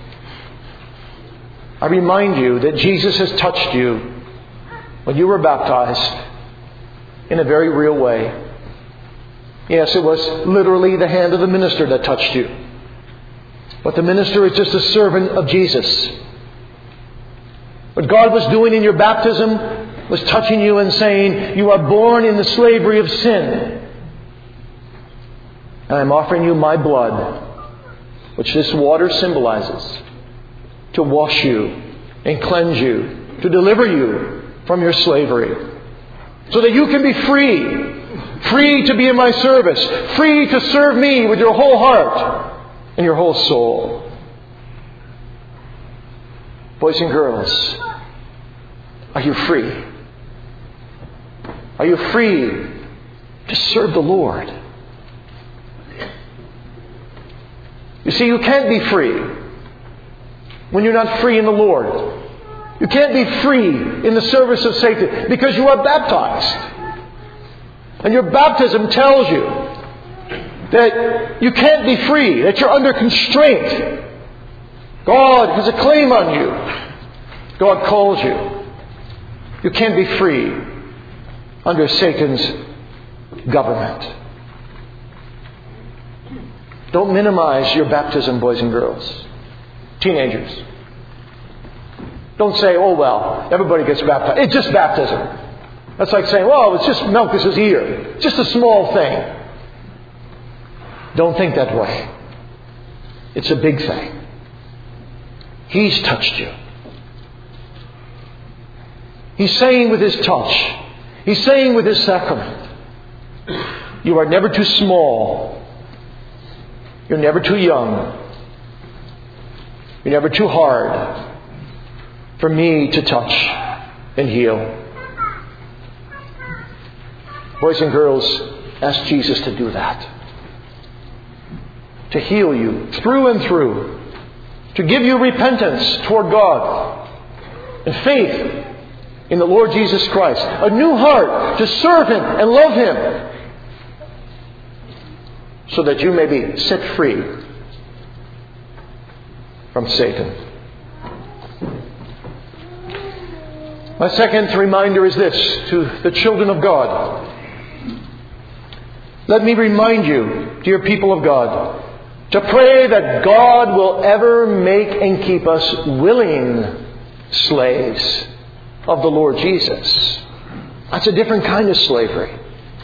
I remind you that Jesus has touched you when you were baptized in a very real way. Yes, it was literally the hand of the minister that touched you. But the minister is just a servant of Jesus. What God was doing in your baptism was touching you and saying, you are born in the slavery of sin. And I'm offering you my blood, which this water symbolizes, to wash you and cleanse you, to deliver you from your slavery, so that you can be free. Free to be in my service. Free to serve me with your whole heart and your whole soul. Boys and girls, are you free? Are you free to serve the Lord? You see, you can't be free when you're not free in the Lord. You can't be free in the service of Satan because you are baptized. And your baptism tells you that you can't be free, that you're under constraint. God has a claim on you. God calls you. You can't be free under Satan's government. Don't minimize your baptism, boys and girls. Teenagers. Don't say, oh well, everybody gets baptized. It's just baptism. That's like saying, well, it's just Malchus's ear. It's just a small thing. Don't think that way. It's a big thing. He's touched you. He's saying with His touch, He's saying with His sacrament, you are never too small. You're never too young. You're never too hard for me to touch and heal. Boys and girls, ask Jesus to do that. To heal you through and through. To give you repentance toward God. And faith in the Lord Jesus Christ. A new heart to serve Him and love Him. So that you may be set free from Satan. My second reminder is this to the children of God. Let me remind you, dear people of God, to pray that God will ever make and keep us willing slaves of the Lord Jesus. That's a different kind of slavery.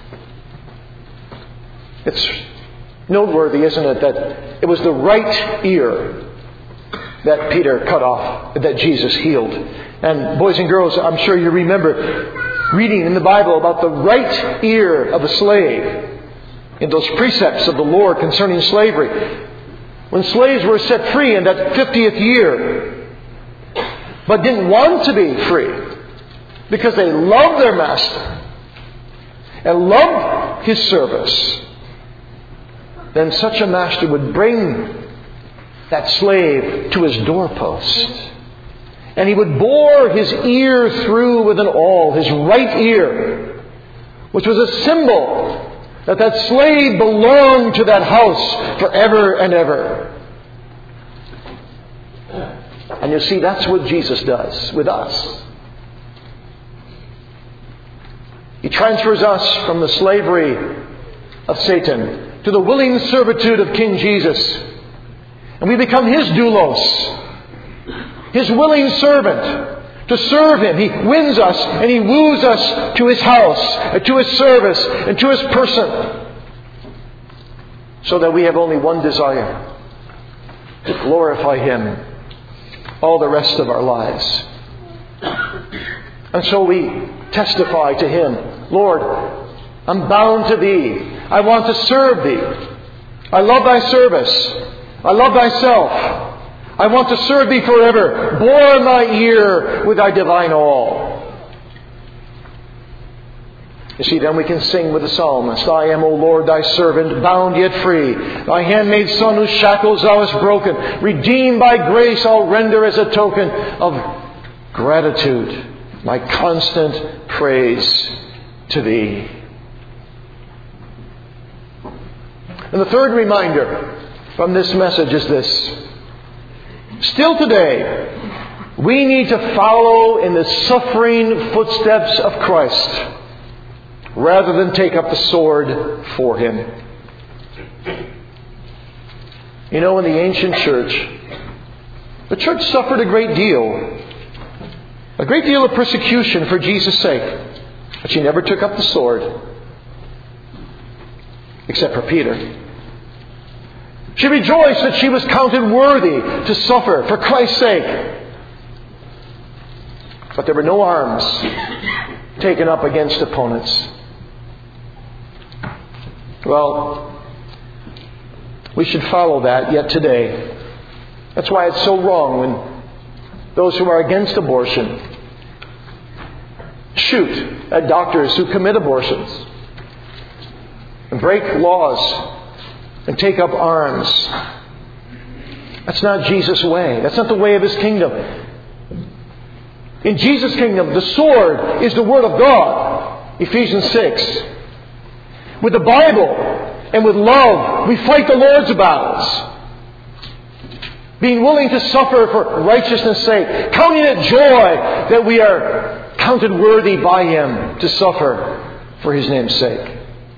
It's noteworthy, isn't it, that it was the right ear that Peter cut off, that Jesus healed. And boys and girls, I'm sure you remember reading in the Bible about the right ear of a slave in those precepts of the Lord concerning slavery. When slaves were set free in that fiftieth year, but didn't want to be free because they loved their master and loved his service, then such a master would bring that slave to his doorpost. And he would bore his ear through with an awl, his right ear, which was a symbol that that slave belonged to that house forever and ever. And you see, that's what Jesus does with us. He transfers us from the slavery of Satan to the willing servitude of King Jesus. And we become His doulos, His willing servant to serve Him. He wins us and He woos us to His house, and to His service, and to His person. So that we have only one desire: to glorify Him all the rest of our lives. And so we testify to Him, Lord, I'm bound to Thee. I want to serve Thee. I love Thy service. I love Thyself. I want to serve Thee forever. Bore my ear with Thy divine all. You see, then we can sing with the psalmist, I am, O Lord, Thy servant, bound yet free. Thy handmaid son whose shackles Thou hast broken. Redeemed by grace, I'll render as a token of gratitude my constant praise to Thee. And the third reminder from this message is this. Still today, we need to follow in the suffering footsteps of Christ rather than take up the sword for Him. You know, in the ancient church, the church suffered a great deal. A great deal of persecution for Jesus' sake. But she never took up the sword. Except for Peter. She rejoiced that she was counted worthy to suffer for Christ's sake. But there were no arms taken up against opponents. Well, we should follow that yet today. That's why it's so wrong when those who are against abortion shoot at doctors who commit abortions and break laws and take up arms. That's not Jesus' way. That's not the way of His kingdom. In Jesus' kingdom, the sword is the Word of God. Ephesians six. With the Bible and with love, we fight the Lord's battles. Being willing to suffer for righteousness' sake. Counting it joy that we are counted worthy by Him to suffer for His name's sake.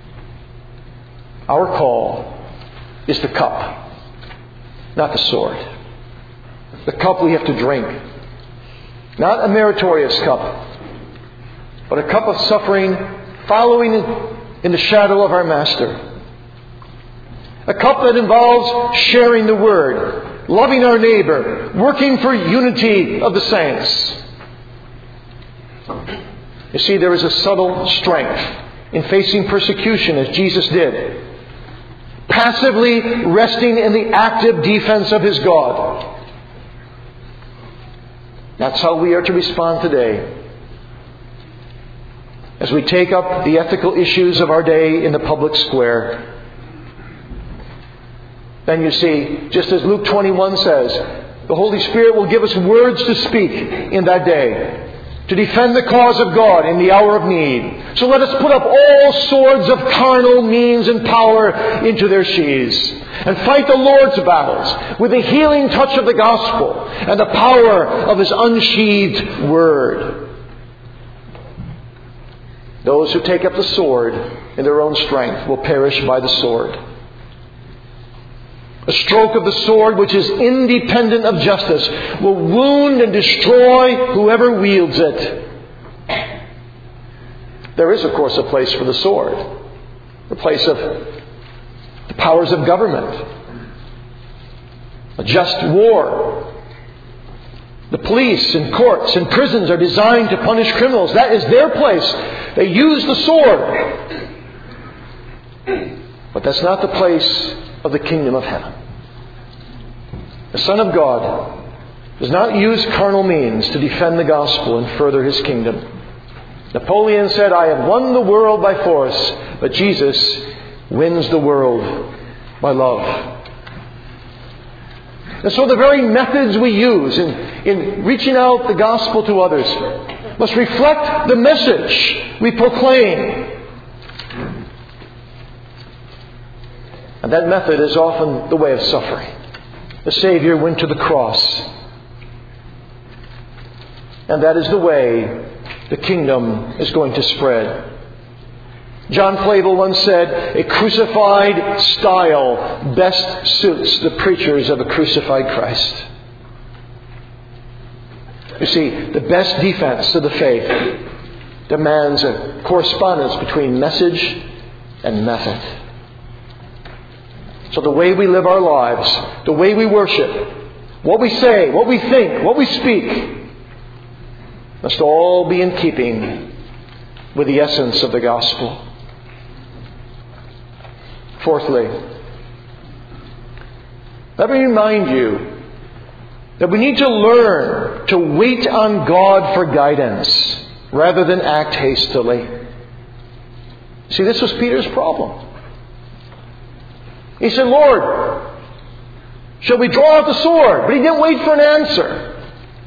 Our call is the cup, not the sword. The cup we have to drink. Not a meritorious cup, but a cup of suffering following in the shadow of our Master. A cup that involves sharing the Word, loving our neighbor, working for unity of the saints. You see, there is a subtle strength in facing persecution as Jesus did. Passively resting in the active defense of His God. That's how we are to respond today. As we take up the ethical issues of our day in the public square. Then you see, just as Luke twenty-one says, the Holy Spirit will give us words to speak in that day. To defend the cause of God in the hour of need. So let us put up all swords of carnal means and power into their sheaths. And fight the Lord's battles with the healing touch of the gospel and the power of His unsheathed word. Those who take up the sword in their own strength will perish by the sword. A stroke of the sword which is independent of justice will wound and destroy whoever wields it. There is, of course, a place for the sword. The place of the powers of government. A just war. The police and courts and prisons are designed to punish criminals. That is their place. They use the sword. But that's not the place of the kingdom of heaven. The Son of God does not use carnal means to defend the gospel and further His kingdom. Napoleon said, I have won the world by force, but Jesus wins the world by love. And so the very methods we use in, in reaching out the gospel to others must reflect the message we proclaim. And that method is often the way of suffering. The Savior went to the cross. And that is the way the kingdom is going to spread. John Flavel once said, a crucified style best suits the preachers of a crucified Christ. You see, the best defense to the faith demands a correspondence between message and method. So the way we live our lives, the way we worship, what we say, what we think, what we speak must all be in keeping with the essence of the gospel. Fourthly, let me remind you that we need to learn to wait on God for guidance rather than act hastily. See, this was Peter's problem. He said, Lord, shall we draw out the sword? But he didn't wait for an answer.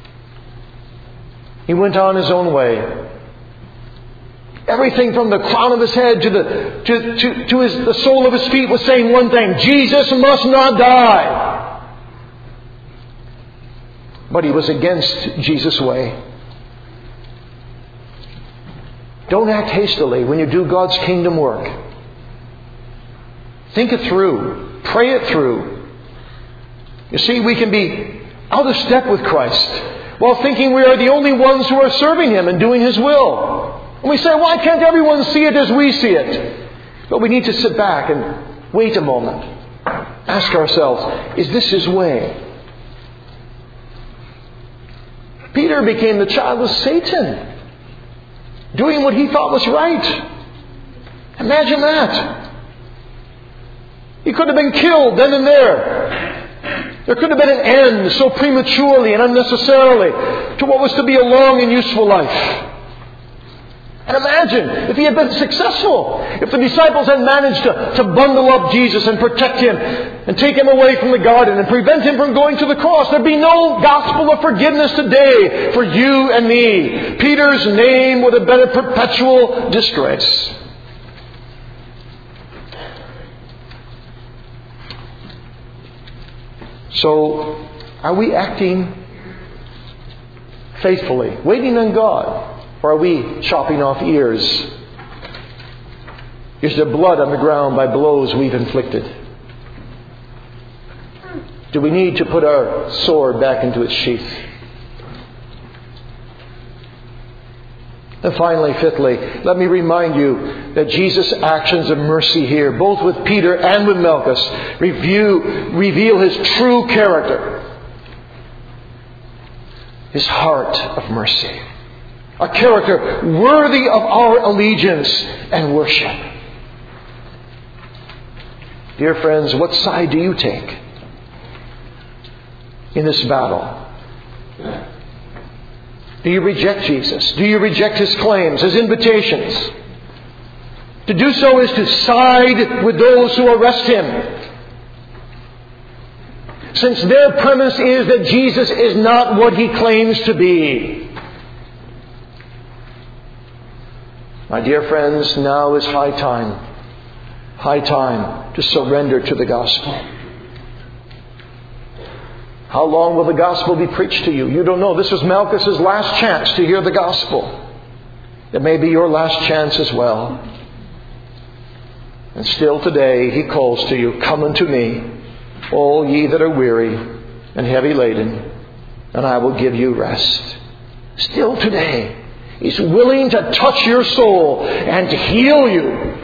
He went on his own way. Everything from the crown of his head to the to, to, to his, the sole of his feet was saying one thing: Jesus must not die. But he was against Jesus' way. Don't act hastily when you do God's kingdom work. Think it through. Pray it through. You see, we can be out of step with Christ while thinking we are the only ones who are serving Him and doing His will. And we say, why can't everyone see it as we see it? But we need to sit back and wait a moment. Ask ourselves, is this His way? Peter became the child of Satan, doing what he thought was right. Imagine that. He could have been killed then and there. There could have been an end so prematurely and unnecessarily to what was to be a long and useful life. And imagine if he had been successful, if the disciples had managed to, to bundle up Jesus and protect Him and take Him away from the garden and prevent Him from going to the cross. There'd be no gospel of forgiveness today for you and me. Peter's name would have been a perpetual disgrace. So, are we acting faithfully, waiting on God? Or are we chopping off ears? Is there blood on the ground by blows we've inflicted? Do we need to put our sword back into its sheath? And finally, fifthly, let me remind you that Jesus' actions of mercy here, both with Peter and with Malchus, review, reveal His true character. His heart of mercy. A character worthy of our allegiance and worship. Dear friends, what side do you take in this battle? Do you reject Jesus? Do you reject His claims, His invitations? To do so is to side with those who arrest Him. Since their premise is that Jesus is not what He claims to be. My dear friends, now is high time, high time to surrender to the gospel. How long will the gospel be preached to you? You don't know. This was Malchus' last chance to hear the gospel. It may be your last chance as well. And still today He calls to you, come unto me, all ye that are weary and heavy laden, and I will give you rest. Still today, He's willing to touch your soul and to heal you.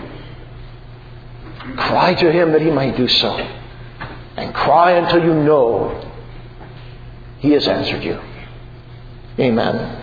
Cry to Him that He might do so. And cry until you know He has answered you. Amen.